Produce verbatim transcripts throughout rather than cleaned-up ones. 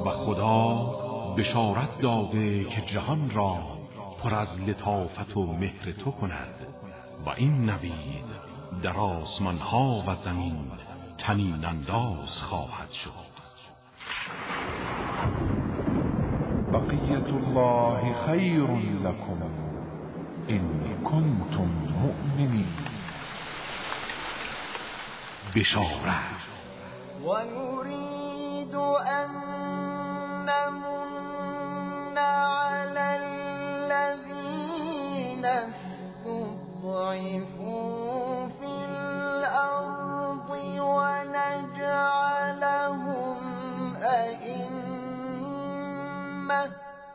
و خدا بشارت داده که جهان را پر از لطافت و مهر تو کند و این نوید در آسمان ها و زمین طنین انداز خواهد شد. بقیت الله خیر لکم ان کنتم مؤمنین. بشارت و نريد ان نمن على الذين استضعفوا في الأرض ونجعلهم أئمة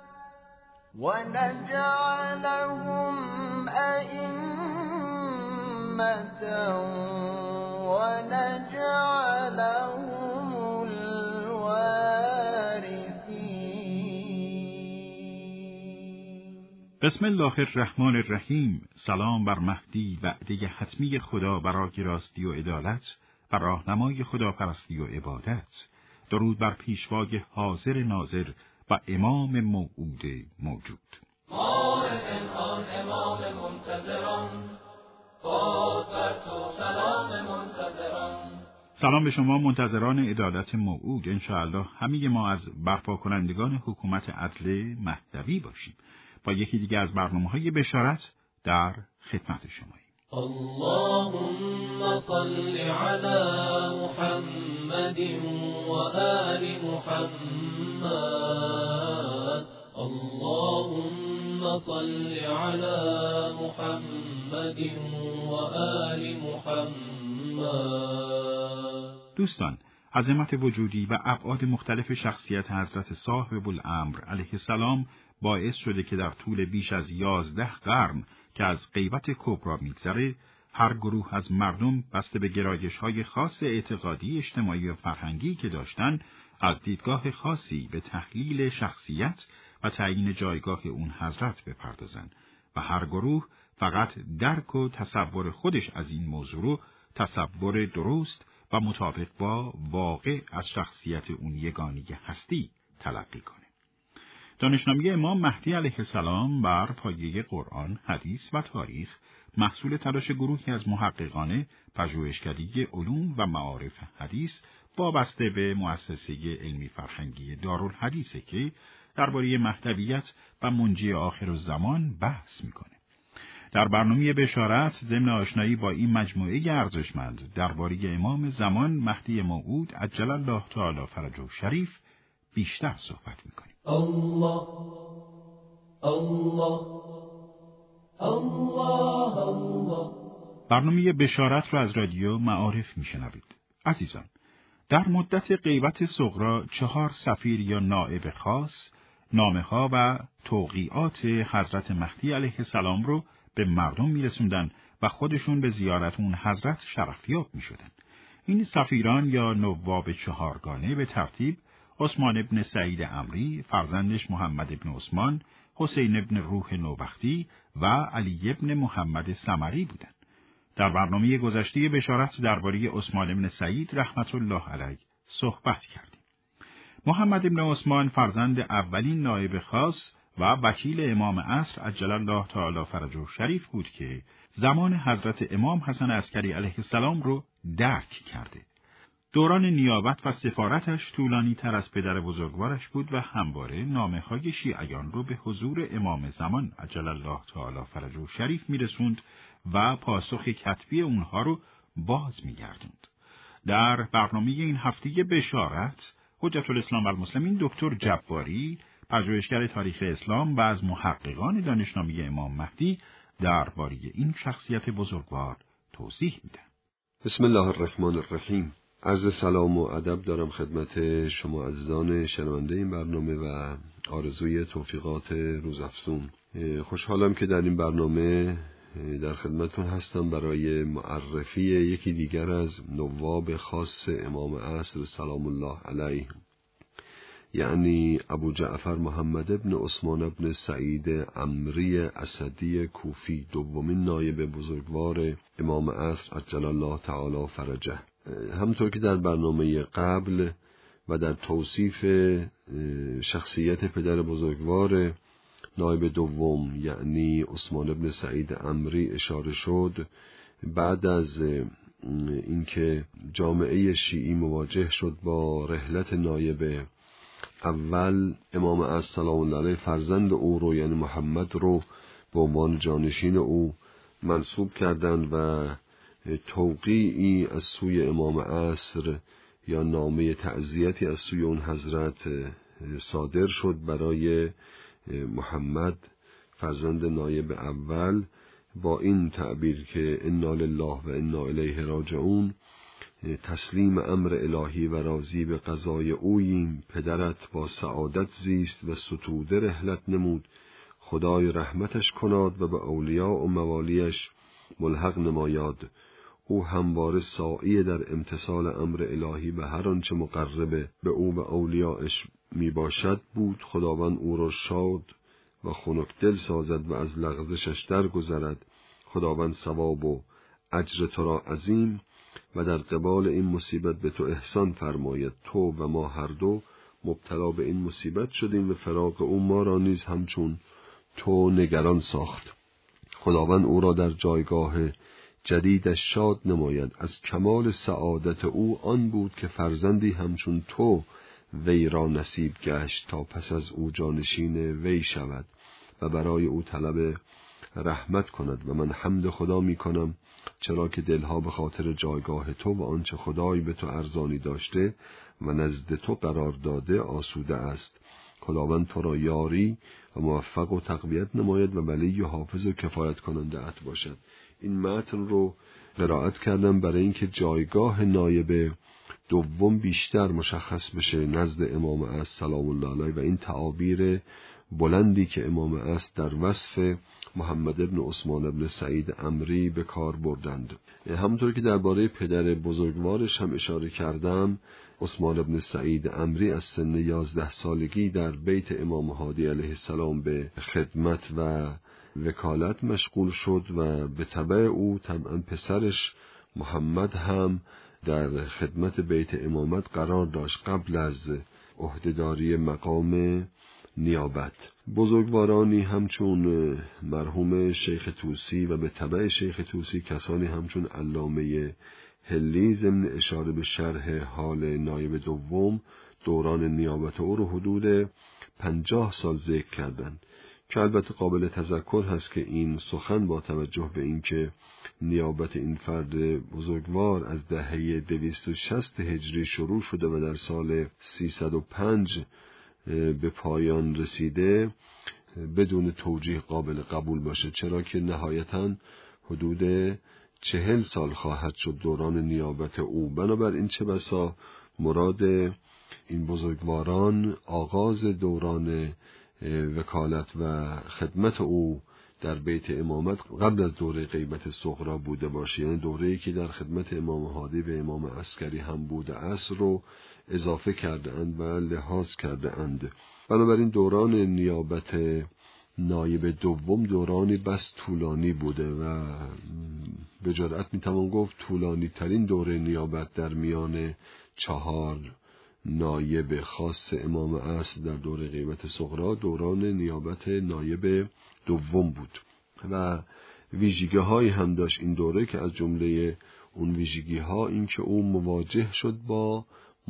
ونجعلهم أئمة ونجعلهم الوارثين. بسم الله الرحمن الرحیم. سلام بر مهدی، وعده حتمی خدا برای راستی و عدالت و راهنمای خداپرستی و عبادت. درود بر پیشوای حاضر ناظر و امام موعود موجود. ماه پنهان امام منتظران، باد بر تو سلام منتظران. سلام به شما منتظران عدالت موعود. انشاءالله همه ما از برپا کنندگان حکومت عدل مهدوی باشیم. با یکی دیگه از برنامه‌های بشارت در خدمت شماییم. اللهم صل علی محمد و آل محمد. اللهم صل علی محمد و آل محمد. دوستان، عظمت وجودی و ابعاد مختلف شخصیت حضرت صاحب الامر علیه السلام باعث شده که در طول بیش از یازده قرن که از غیبت کبرا میگذره، هر گروه از مردم بسته به گرایش‌های خاص اعتقادی، اجتماعی و فرهنگی که داشتن، از دیدگاه خاصی به تحلیل شخصیت و تعیین جایگاه اون حضرت بپردازن و هر گروه فقط درک و تصور خودش از این موضوع رو تصور درست و مطابق با واقع از شخصیت اون یگانه هستی تلقی کنه. دانشنامه امام مهدی علیه السلام بر پایه قرآن، حدیث و تاریخ محصول تلاش گروهی از محققان پژوهشکده علوم و معارف حدیث وابسته به مؤسسه علمی فرهنگی دارالحدیثه که درباره مهدویت و منجی آخرالزمان بحث میکنه. در برنامه بشارت ضمن آشنایی با این مجموعه ارزشمند درباره امام زمان مهدی موعود عجل الله تعالی فرجه شریف بیشتر صحبت میکنیم. الله الله الله الله. برنامه بشارت را از رادیو معارف میشنوید. عزیزان، در مدت غیبت صغرا چهار سفیر یا نائب خاص نامه‌ها و توقیعات حضرت مهدی علیه السلام رو به مردم میرسوندن و خودشون به زیارت اون حضرت شرفیاب میشدن. این سفیران یا نواب چهارگانه به ترتیب عثمان ابن سعید عمری، فرزندش محمد ابن عثمان، حسین ابن روح نوبختی و علی ابن محمد سمری بودند. در برنامه گذشته بشارت درباره عثمان ابن سعید رحمت الله علیه صحبت کردیم. محمد ابن عثمان فرزند اولین نایب خاص و وکیل امام عصر عجل الله تعالی فرجه شریف بود که زمان حضرت امام حسن عسکری علیه السلام رو درک کرده. دوران نیابت و سفارتش طولانی تر از پدر بزرگوارش بود و همواره نامه‌های شیعیان رو به حضور امام زمان عجل الله تعالی فرجه شریف میرسوند و پاسخ کتبی اونها رو باز میگردوند. در برنامه این هفته بشارت حجت الاسلام و المسلمین دکتر جباری، پژوهشگر تاریخ اسلام و از محققان دانشنامه امام مهدی درباره این شخصیت بزرگوار توضیح میدن. بسم الله الرحمن الرحیم. عرض سلام و ادب دارم خدمت شما عزیزان شنونده این برنامه و آرزوی توفیقات روزافزون. خوشحالم که در این برنامه در خدمتتون هستم برای معرفی یکی دیگر از نواب خاص امام عصر سلام الله علیه، یعنی ابو جعفر محمد ابن عثمان ابن سعید عمری اسدی کوفی، دومین نایب بزرگوار امام عصر عجل الله تعالی فرجه. همطور که در برنامه قبل و در توصیف شخصیت پدر بزرگوار نایب دوم یعنی عثمان بن سعید عمری اشاره شد، بعد از اینکه جامعه شیعی مواجه شد با رحلت نایب اول، امام عصر سلام الله علیه فرزند او رو یعنی محمد رو به عنوان جانشین او منصوب کردند و توقیعی از سوی امام عصر یا نامه تعزیتی از سوی اون حضرت صادر شد برای محمد فرزند نایب اول با این تعبیر که انا لله و انا الیه راجعون، تسلیم امر الهی و راضی به قضای اوییم، پدرت با سعادت زیست و ستوده رحلت نمود، خدای رحمتش کناد و به اولیاء و موالیش ملحق نمایاد. او همواره ساعی در امتثال امر الهی و هر آنچه مقرب به او و اولیاءش می باشد بود. خداوند او را شاد و خنک دل سازد و از لغزشش در گذرد. خداوند ثواب و اجر تو را عظیم و در قبال این مصیبت به تو احسان فرماید. تو و ما هر دو مبتلا به این مصیبت شدیم و فراق او ما را نیز همچون تو نگران ساخت. خداوند او را در جایگاه جدیدش شاد نماید. از کمال سعادت او آن بود که فرزندی همچون تو وی را نصیب گشت تا پس از او جانشین وی شود و برای او طلب رحمت کند. و من حمد خدا می کنم چرا که دلها به خاطر جایگاه تو و آنچه خدای به تو ارزانی داشته و نزد تو قرار داده آسوده است. خداوند تو را یاری و موفق و تقویت نماید و ولی و حافظ و کفایت کننده ات باشد. این متن رو قرائت کردم برای اینکه جایگاه نایب دوم بیشتر مشخص بشه نزد امام عصر سلام الله علیه و این تعابیر بلندی که امام عصر در وصف محمد ابن عثمان ابن سعید عمری به کار بردند. همونطور که درباره پدر بزرگوارش هم اشاره کردم، عثمان ابن سعید عمری از سن یازده سالگی در بیت امام هادی علیه السلام به خدمت و وکالت مشغول شد و به تبع او طبعا پسرش محمد هم در خدمت بیت امامت قرار داشت قبل از عهدهداری مقام نیابت. بزرگوارانی همچون مرحوم شیخ طوسی و به تبع شیخ طوسی کسانی همچون علامه هلی ضمن اشاره به شرح حال نایب دوم دوران نیابت او رو حدود پنجاه سال ذکر کردند که البته قابل تذکر هست که این سخن با توجه به اینکه نیابت این فرد بزرگوار از دهه دویست و شصت هجری شروع شده و در سال سیصد و پنج به پایان رسیده بدون توجیه قابل قبول باشه، چرا که نهایتاً حدود چهل سال خواهد شد دوران نیابت او. بنابراین چه بسا مراد این بزرگواران آغاز دوران وکالت و خدمت او در بیت امامت قبل از دوره غیبت صغرا بوده باشه، یعنی دوره‌ای که در خدمت امام هادی و امام عسکری هم بوده است رو اضافه کرده اند و لحاظ کرده اند. بنابراین دوران نیابت نایب دوم دورانی بس طولانی بوده و به جرئت میتوان گفت طولانی ترین دوره نیابت در میان چهار نایب خاص امام عصر در دوره غیبت صغرا دوران نیابت نایب دوم بود و ویژگی هایی هم داشت این دوره که از جمله اون ویژگی ها این که او مواجه شد با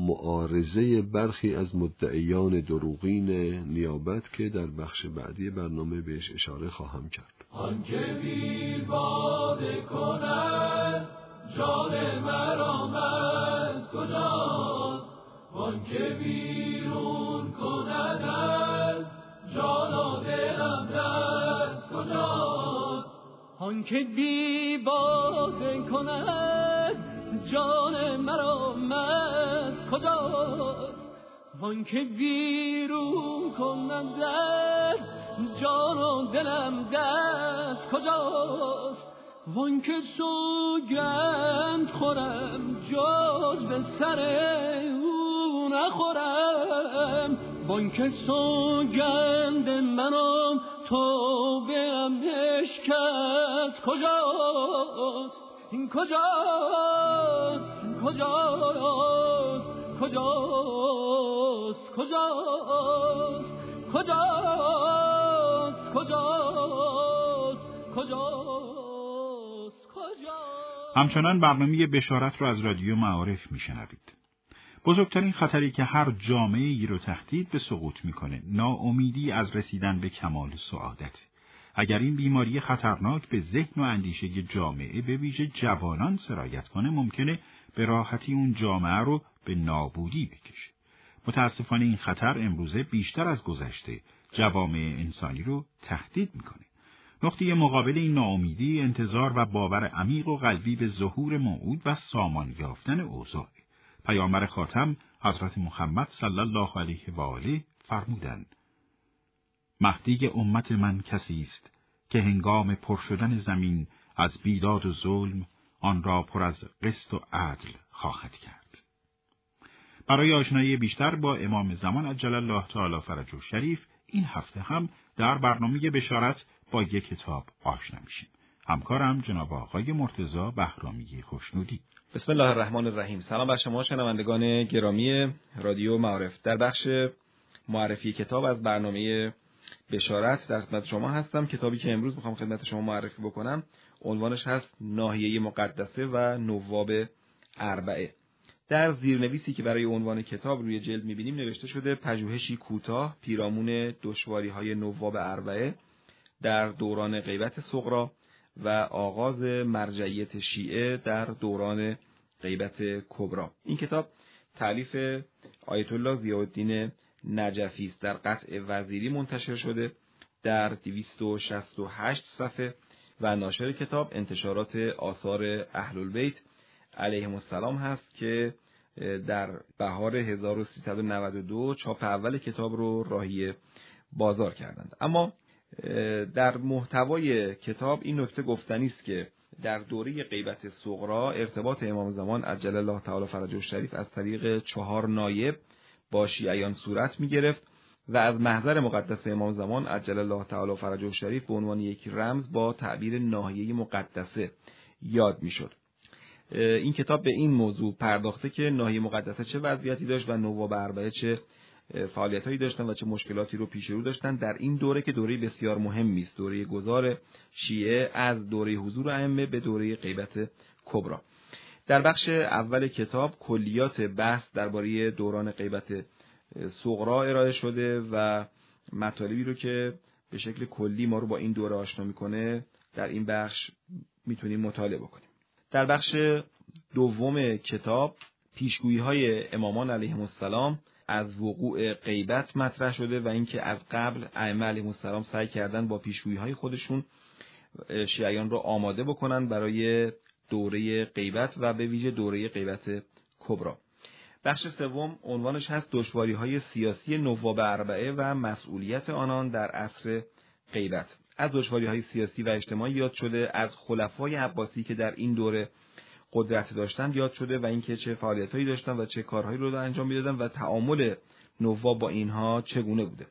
معارضه برخی از مدعیان دروغین نیابت که در بخش بعدی برنامه بهش اشاره خواهم کرد. آن که بی باده کند جان مرام از کجاست، آن که بیرون کند از جان و دلم دست کجاست، آن که بی باده کند جان مرام از کجاست، وان که بیرون کند از جان و دلم دست کجاست، وان که سوگند خورم جز به سر او نخورم، وان که سوگند منم توبه ام اشکست کجاست، این کجاست این کجاست کجاست کجاست کجاست کجاست کجاست کجاست. همچنان برنامه بشارت را از رادیو معارف میشنوید. بزرگترین خطری که هر جامعه ای رو تهدید به سقوط میکنه ناامیدی از رسیدن به کمال سعادت. اگر این بیماری خطرناک به ذهن و اندیشه جامعه به ویژه جوانان سرایت کنه ممکنه به راحتی اون جامعه رو به نابودی بکشه. متاسفانه این خطر امروزه بیشتر از گذشته جوامع انسانی رو تهدید میکنه. نقطه مقابل این ناامیدی انتظار و باور عمیق و قلبی به ظهور موعود و سامان یافتن اوضاع. پیامبر خاتم حضرت محمد صلی الله علیه و آله فرمودند: مهدی امت من کسی است که هنگام پر شدن زمین از بیداد و ظلم آن را پر از قسط و عدل خواهد کرد. برای آشنایی بیشتر با امام زمان عجل الله تعالی فرجه الشریف این هفته هم در برنامه بشارت با یک کتاب آشنا میشیم. همکارم جناب آقای مرتضی بهرامی خوشنودی. بسم الله الرحمن الرحیم. سلام بر شما شنوندگان گرامی رادیو معارف. در بخش معرفی کتاب از برنامه بشارت در خدمت شما هستم. کتابی که امروز میخوام خدمت شما معرفی بکنم عنوانش هست ناحیه مقدسه و نواب اربعه. در زیرنویسی که برای عنوان کتاب روی جلد میبینیم نوشته شده پژوهشی کوتاه پیرامون دشواری‌های نواب اربعه در دوران غیبت صغری و آغاز مرجعیت شیعه در دوران غیبت کبری. این کتاب تألیف آیت الله ضیاءالدین نجفی است. در قطع وزیری منتشر شده در دویست و شصت و هشت صفحه و ناشر کتاب انتشارات آثار اهل البیت علیهم السلام هست که در بهار هزار و سیصد و نود و دو چاپ اول کتاب رو راهی بازار کردند. اما در محتوای کتاب این نکته گفتنی است که در دوره غیبت صغری ارتباط امام زمان عجل الله تعالی فرجه الشریف از طریق چهار نایب با شیعیان صورت می گرفت و از محضر مقدس امام زمان عجل الله تعالی فرجه الشریف به عنوان یک رمز با تعبیر ناحیه مقدسه یاد می شد. این کتاب به این موضوع پرداخته که ناحیه مقدسه چه وضعیتی داشت و نواب اربعه چه فعالیت‌هایی داشتن و چه مشکلاتی رو پیش رو داشتن در این دوره که دوره بسیار مهمی است، دوره گذار شیعه از دوره حضور ائمه به دوره غیبت کبری. در بخش اول کتاب کلیات بحث درباره دوران غیبت صغری ارائه شده و مطالبی رو که به شکل کلی ما رو با این دوره آشنا می‌کنه در این بخش میتونیم مطالعه بکنیم. در بخش دوم کتاب پیشگویی‌های امامان علیهم السلام از وقوع غیبت مطرح شده و اینکه از قبل ائمه علیهم السلام سعی کردن با پیشگویی‌های خودشون شیعیان رو آماده بکنن برای دوره غیبت و به ویژه دوره غیبت کبری. بخش سوم عنوانش هست دشواری‌های سیاسی نواب اربعه و مسئولیت آنان در عصر غیبت. از دشواری‌های سیاسی و اجتماعی یاد شده، از خلفای عباسی که در این دوره قدرت داشتن یاد شده و اینکه چه فعالیتایی داشتن و چه کارهایی رو انجام میدادن و تعامل نواب با اینها چگونه بوده.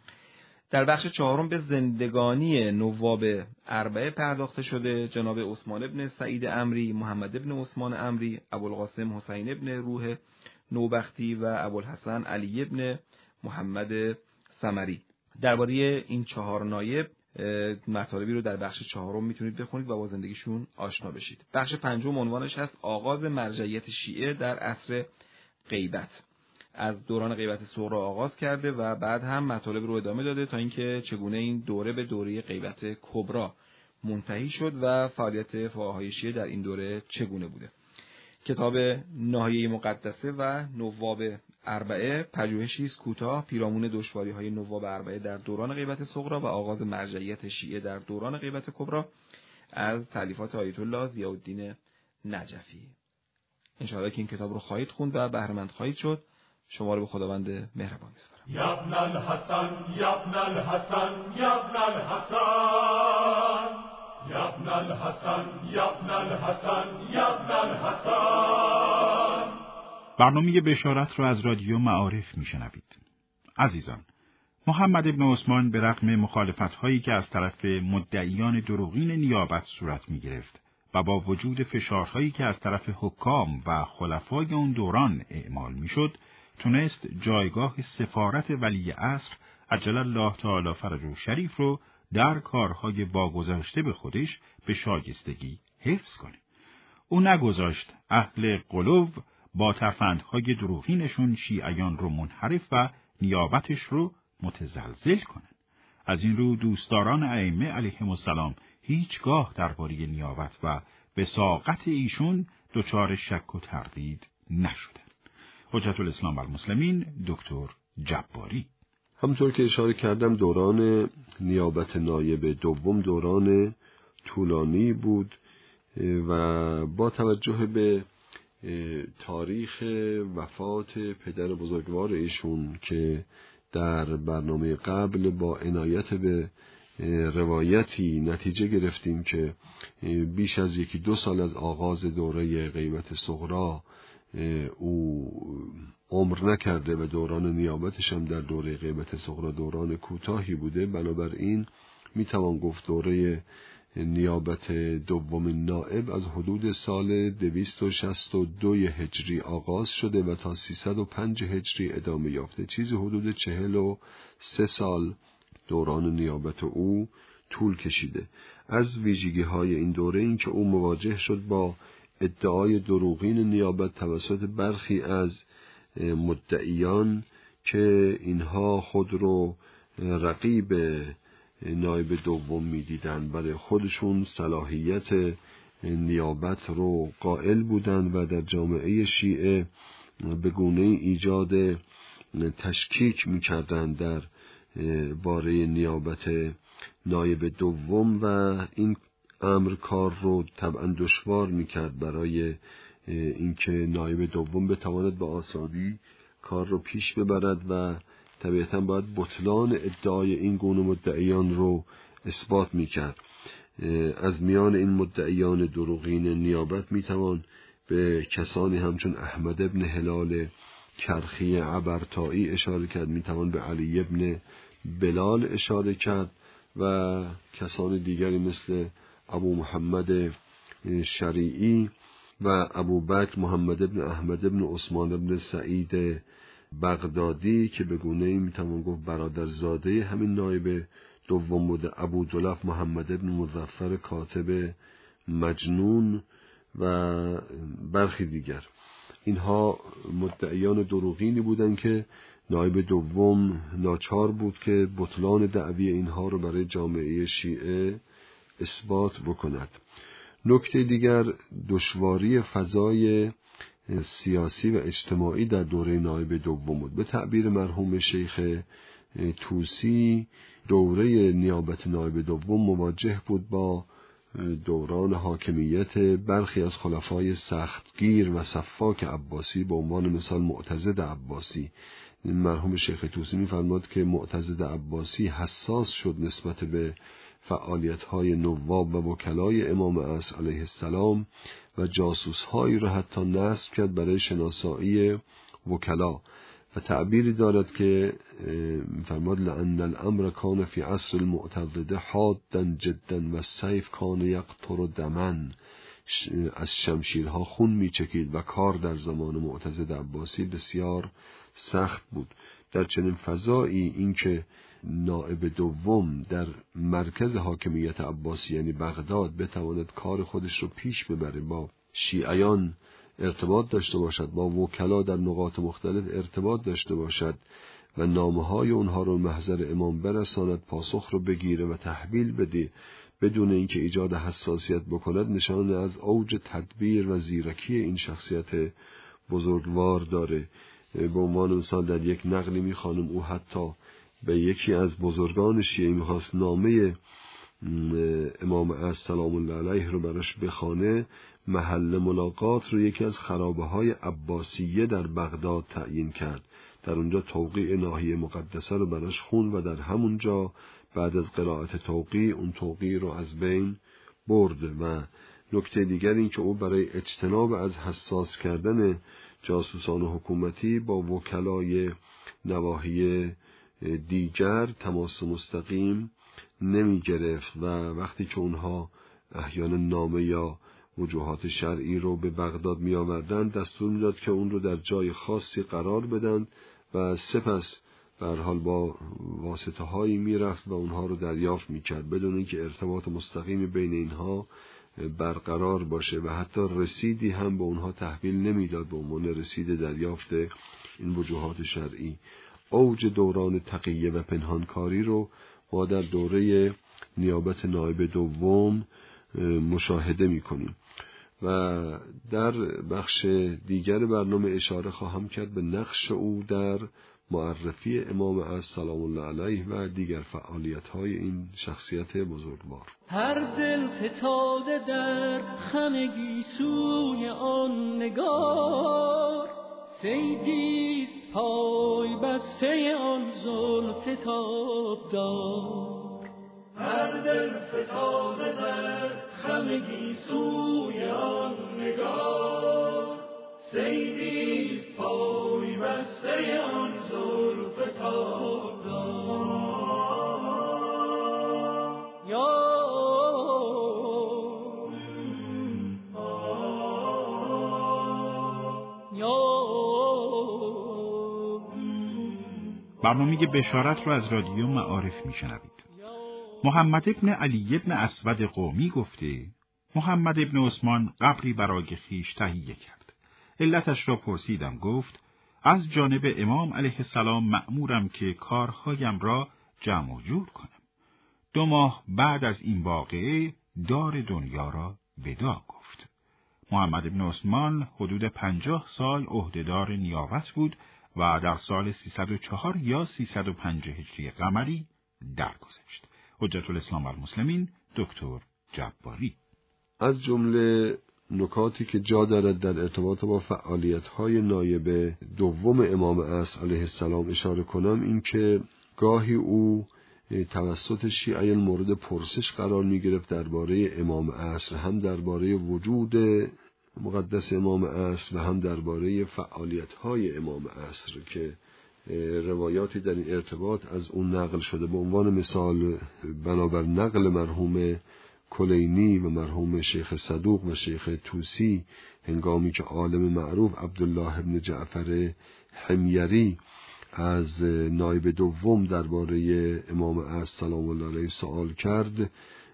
در بخش چهارم به زندگانی نواب اربعه پرداخته شده. جناب عثمان ابن سعید عمری، محمد ابن عثمان عمری، ابوالقاسم حسین ابن روح نوبختی و ابوالحسن علی ابن محمد سمری. درباره این چهار نایب مطالبی رو در بخش چهارم میتونید بخونید و با زندگیشون آشنا بشید. بخش پنجم عنوانش هست آغاز مرجعیت شیعه در عصر غیبت. از دوران غیبت صغری آغاز کرده و بعد هم مطالب رو ادامه داده تا اینکه چگونه این دوره به دوره غیبت کبری منتهی شد و فعالیت فقهای شیعه در این دوره چگونه بوده. کتاب ناحیه مقدسه و نواب اربعه پژوهشی است کوتاه پیرامون دشواری‌های نواب اربعه در دوران غیبت صغری و آغاز مرجعیت شیعه در دوران غیبت کبری از تألیفات آیت الله ضیاءالدین نجفی. انشاءالله که این کتاب رو خواهید خوند و بهره مند خواهید شد. شما رو به خداوند مهربان می‌سپارم. یا ابن الحسن یا ابن الحسن یا ابن الحسن یا ابن الحسن یا ابن الحسن یا ابن الحسن. برنامه بشارت را از رادیو معارف میشنوید. عزیزان، محمد ابن عثمان به رغم مخالفت‌هایی که از طرف مدعیان دروغین نیابت صورت می‌گرفت و با وجود فشارهایی که از طرف حکام و خلفای اون دوران اعمال می‌شد، تونست جایگاه سفارت ولی عصر عجل الله تعالی فرجه شریف رو در کارهای واگذاشته به خودش به شایستگی حفظ کنه. او نگذاشت اهل قلوب با ترفندهای دروغینشون شیعیان رو منحرف و نیابتش رو متزلزل کنن. از این رو دوستداران ائمه علیهم السلام هیچگاه درباره نیابت و وثاقت ایشون دچار شک و تردید نشدند. حجت الاسلام و المسلمین دکتر جباری. همطور که اشاره کردم دوران نیابت نایب دوم دوران طولانی بود و با توجه به تاریخ وفات پدر بزرگوار ایشون که در برنامه قبل با عنایت به روایتی نتیجه گرفتیم که بیش از یکی دو سال از آغاز دوره غیبت صغرا او عمر نکرده و دوران نیابتش هم در دوره غیبت صغرا دوران کوتاهی بوده، بنابراین میتوان گفت دوره نیابت دوم نائب از حدود سال دویست و شصت و دو هجری آغاز شده و تا سیصد و پنج هجری ادامه یافته. چیزی حدود چهل و سه سال دوران نیابت او طول کشیده. از ویژگی های این دوره این که او مواجه شد با ادعای دروغین نیابت توسط برخی از مدعیان که اینها خود رو رقیب نایب دوم می‌دیدند، برای خودشون صلاحیت نیابت رو قائل بودند و در جامعه شیعه به گونه ایجاد تشکیک می‌کردند در باره نیابت نایب دوم و این امر کار رو طبعا دشوار می‌کرد برای اینکه نایب دوم بتواند به آسانی کار رو پیش ببرد و طبیعتاً باید بطلان ادعای این گونه مدعیان رو اثبات میکرد. از میان این مدعیان دروغین نیابت میتوان به کسانی همچون احمد ابن هلال کرخی عبرتایی اشاره کرد، میتوان به علی ابن بلال اشاره کرد و کسان دیگری مثل ابو محمد شریعی و ابو بکر محمد ابن احمد ابن عثمان ابن سعید بغدادی که به گونه‌ای میتوان گفت برادرزاده همین نایب دوم بوده، ابو دلف محمد ابن مظفر کاتب مجنون و برخی دیگر. اینها مدعیان دروغینی بودند که نایب دوم ناچار بود که بطلان دعوی اینها رو برای جامعه شیعه اثبات بکند. نکته دیگر دشواری فضای سیاسی و اجتماعی در دوره نایب دوم بود. به تعبیر مرحوم شیخ طوسی دوره نیابت نایب دوم مواجه بود با دوران حاکمیت برخی از خلفای سختگیر و سفاک عباسی به عنوان مثال معتضد عباسی. مرحوم شیخ طوسی می‌فرماد که معتضد عباسی حساس شد نسبت به فعالیت‌های نواب و وکلای امام عصر علیه السلام و جاسوس‌هایی را حتی نصب کرد برای شناسایی وکلا و تعبیری دارد که فرماد لأن الامر کان فی عصر المعتضد حادا جدا و السیف کان یقطر دما، از شمشیرها خون میچکید و کار در زمان معتضد عباسی بسیار سخت بود. در چنین فضایی اینکه نائب دوم در مرکز حاکمیت عباسی یعنی بغداد بتواند کار خودش رو پیش ببره، با شیعیان ارتباط داشته باشد، با وکلا در نقاط مختلف ارتباط داشته باشد و نامه‌های اونها رو محضر امام برساند، پاسخ رو بگیره و تحویل بده بدون اینکه ایجاد حساسیت بکند، نشانه از اوج تدبیر و زیرکی این شخصیت بزرگوار داره. به عنوان مثال در یک نقلی می‌خوانم او حتی به یکی از بزرگان شیعه می‌خواست نامه امام عصر سلام الله علیه رو براش بخونه، محل ملاقات رو یکی از خرابه‌های عباسیه در بغداد تعیین کرد، در اونجا توقیع ناحیه مقدسه رو براش خون و در همونجا بعد از قرائت توقیع اون توقیع رو از بین برد. و نکته دیگر این که او برای اجتناب از حساس کردن جاسوسان حکومتی با وکلای نواحی دیگر تماس مستقیم نمی گرفت و وقتی که اونها احیانا نامه یا وجوهات شرعی رو به بغداد می آوردند دستور میداد که اون رو در جای خاصی قرار بدن و سپس به هر حال با واسطه هایی می رفت و اونها رو دریافت می کرد بدون اینکه ارتباط مستقیم بین اینها برقرار باشه و حتی رسیدی هم به اونها تحویل نمیداد به عنوان رسید دریافت این وجوهات شرعی. اوج دوران تقیه و پنهانکاری رو ما در دوره نیابت نایب دوم مشاهده می کنیم و در بخش دیگر برنامه اشاره خواهم کرد به نقش او در معرفی امام از سلام الله علیه و دیگر فعالیت‌های این شخصیت بزرگوار. هر دل فتاده در خمگی سوی آن نگار، صیدیست پای بسته آن زلف تابدار. هر دل فتاده در خمگی سوی آن نگار، صیدیست پای بسته آن زلف تابدار. یا برنامه بشارت را از رادیو معارف میشنوید. محمد ابن علی ابن اسود قومی گفته محمد ابن عثمان قبری برای خویش تهیه کرد. علتش را پرسیدم، گفت از جانب امام علیه السلام مأمورم که کارهایم را جمع و جور کنم. دو ماه بعد از این واقعه دار دنیا را ودا گفت. محمد ابن عثمان حدود پنجاه سال عهدهدار نیابت بود و در سال سیصد و چهار یا سیصد و پنج هجری قمری درگذشت. حجت الاسلام و المسلمین دکتر جباری. از جمله نکاتی که جا دارد در ارتباط با فعالیت‌های نایب دوم امام عصر علیه السلام اشاره کنم این که گاهی او توسط شیعه مورد پرسش قرار می‌گرفت درباره امام عصر، هم درباره وجود مقدس امام عصر و هم درباره فعالیت‌های امام عصر که روایاتی در این ارتباط از اون نقل شده. به عنوان مثال بنابر نقل مرحوم کلینی و مرحوم شیخ صدوق و شیخ توسی هنگامی که عالم معروف عبدالله ابن جعفر حمیری از نایب دوم درباره امام عصر سلام الله علیه سوال کرد،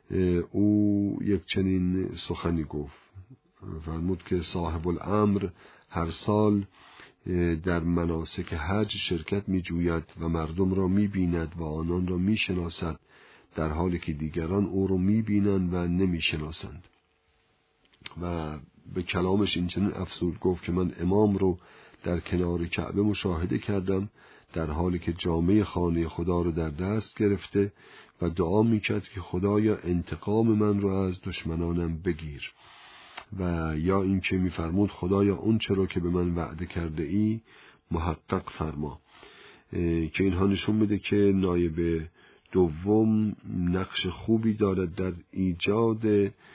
او یک چنین سخنی گفت. فرمود که صاحب الامر هر سال در مناسک حج شرکت می جوید و مردم را می بیند و آنان را می شناسد، در حالی که دیگران او را می بینند و نمی شناسند. و به کلامش این چنین افزود گفت که من امام رو در کنار کعبه مشاهده کردم در حالی که جامه خانه خدا رو در دست گرفته و دعا می کرد که خدایا انتقام من رو از دشمنانم بگیر. و یا این که می فرمود خدایا اون چرا که به من وعده کرده ای محقق فرما. که اینها نشون میده که نایب دوم نقش خوبی دارد در ایجاد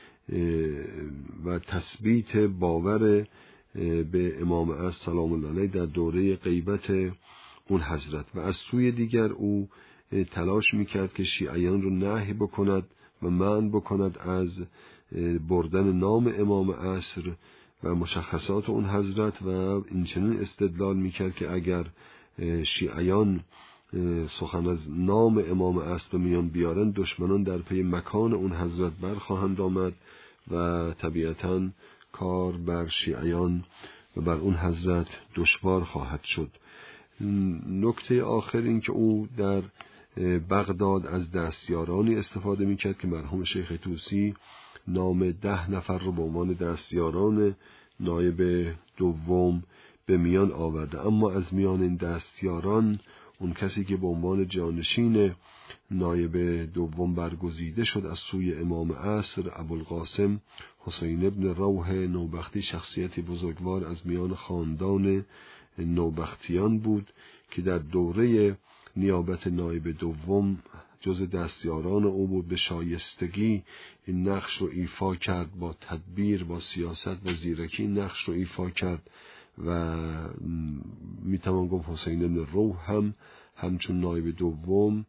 و تثبیت باور به امام عصر سلام الله علیه در دوره غیبت اون حضرت و از سوی دیگر او تلاش میکرد که شیعیان رو نهی بکند و منع بکند از بردن نام امام عصر و مشخصات اون حضرت و این چنین استدلال میکرد که اگر شیعیان سخن از نام امام عصر به میان بیارن دشمنان در پی مکان اون حضرت برخواهند آمد و طبیعتاً کار بر شیعیان و بر اون حضرت دشوار خواهد شد. نکته آخر این که او در بغداد از دستیارانی استفاده میکرد که مرحوم شیخ توسی نام ده نفر رو به عنوان دستیاران نایب دوم به میان آورده، اما از میان این دستیاران اون کسی که به عنوان جانشین نایب دوم برگزیده شد از سوی امام عصر ابوالقاسم حسین ابن روح نوبختی شخصیتی بزرگوار از میان خاندان نوبختیان بود که در دوره نیابت نایب دوم جز دستیاران او بود. به شایستگی این نقش رو ایفا کرد، با تدبیر، با سیاست و زیرکی این نقش رو ایفا کرد و میتوان گفت حسین ابن روح هم همچون نایب دوم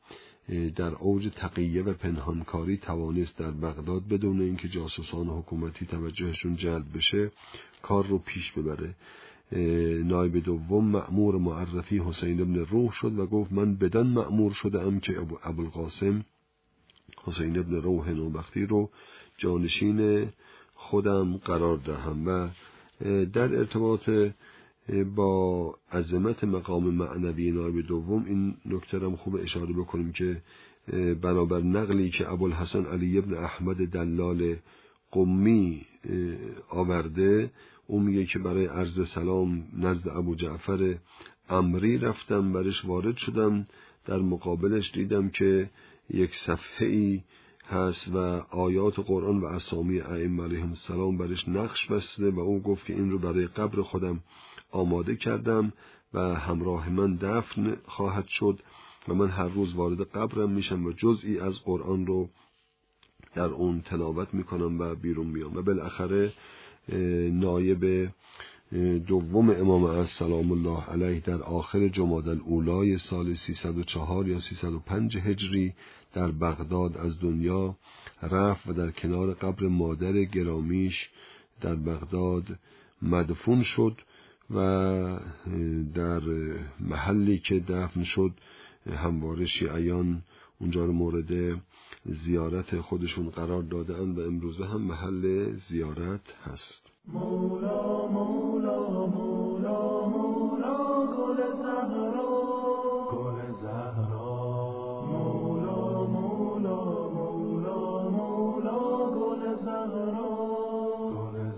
در اوج تقیه و پنهانکاری توانست در بغداد بدون اینکه جاسوسان حکومتی توجهشون جلب بشه کار رو پیش ببره. نایب دوم مأمور معرفی حسین ابن روح شد و گفت من بدان مأمور شدم که ابوالقاسم حسین ابن روح نوبختی رو جانشین خودم قرار دهم. و در ارتباط با عظمت مقام معنوی نایب دوم این نکته را خوب اشاره بکنیم که بنابر نقلی که ابوالحسن علی ابن احمد دلال قمی آورده، اون میگه که برای عرض سلام نزد ابو جعفر عمری رفتم، برش وارد شدم، در مقابلش دیدم که یک صفحه‌ای هست و آیات قرآن و اسامی ائمه علیهم السلام برش نقش بسته و او گفت که این رو برای قبر خودم آماده کردم و همراه من دفن خواهد شد و من هر روز وارد قبرم میشم و جزئی از قرآن رو در اون تلاوت میکنم و بیرون میام. و بالاخره نایب دوم امام از سلام الله علیه در آخر جمادی الاولی سال سیصد و چهار یا سیصد و پنج هجری در بغداد از دنیا رفت و در کنار قبر مادر گرامیش در بغداد مدفون شد و در محلی که دفن شد همواره شیعیان اونجا رو مورد زیارت خودشون قرار دادند و امروزه هم محل زیارت هست. مولا مولا مولا مولا گل زهرا گل زهرا مولا مولا مولا مولا گل زهرا گل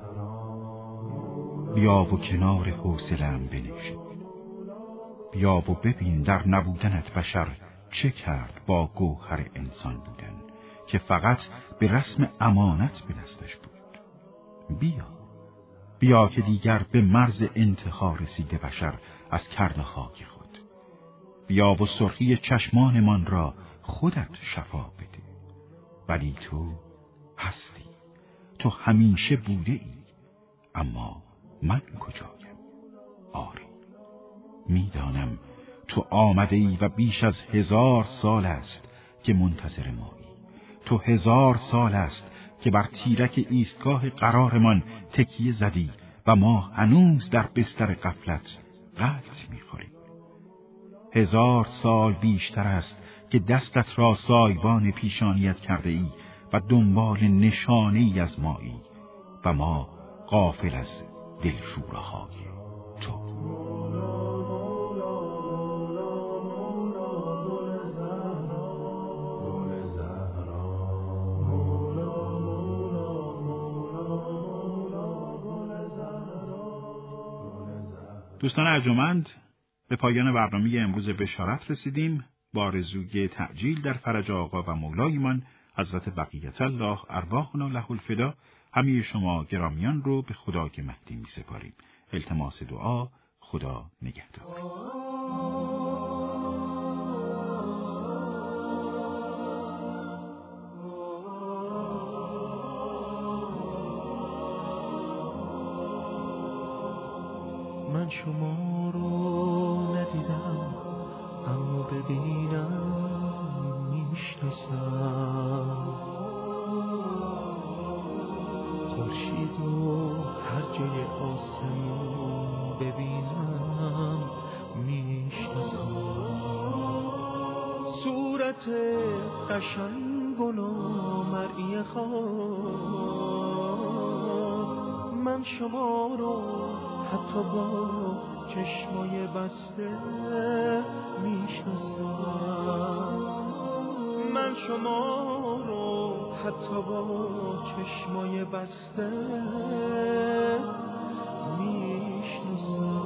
زهرا. بیا و کنار حوصله‌ام بنشین، بیا و ببین در نبودنت بشر چه کرد با گوهر انسان بودن که فقط به رسم امانت به دستش بود. بیا بیا که دیگر به مرز انتها رسیده بشر از کرد خاک خود. بیا و سرخی چشمانمان را خودت شفا بده. ولی تو هستی، تو همیشه بوده ای، اما من کجایم؟ آری میدانم تو آمده ای و بیش از هزار سال است که منتظر مایی. تو هزار سال است که بر تیرک ایستگاه قرارمان تکیه زدی و ما هنوز در بستر غفلت غلط می‌خوریم. هزار سال بیشتر است که دستت را سایبان پیشانیت کرده ای و دنبال نشانه‌ای از مایی و ما غافل از دلشوره‌های تو. دوستان ارجمند، به پایان برنامه امروز بشارت رسیدیم. با آرزوی تعجیل در فرج آقا و مولایمان حضرت بقیت الله ارواحنا له الفدا، همه شما گرامیان رو به خدای مهدی می سپاریم. التماس دعا، خدا نگهدار. من شما رو ندیدم اما ببینم میشناسم. خورشید و هر جای آسمون ببینم میشناسم. صورت قشنگ و نامرئی خواب، من شما رو حتی با چشمای بسته میشناسم. من شما رو حتی با چشمای بسته میشناسم.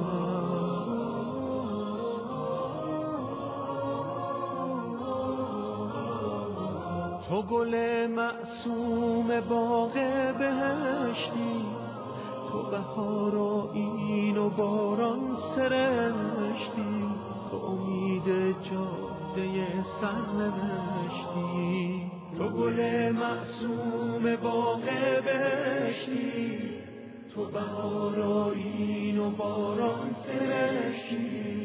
تو گل معصوم باغ بهشتی، تو بهار و این و باران سرشتی، تو امید جاده سرنوشتی. تو گل معصوم باغ بهشتی، تو بهار و این و باران سرشتی،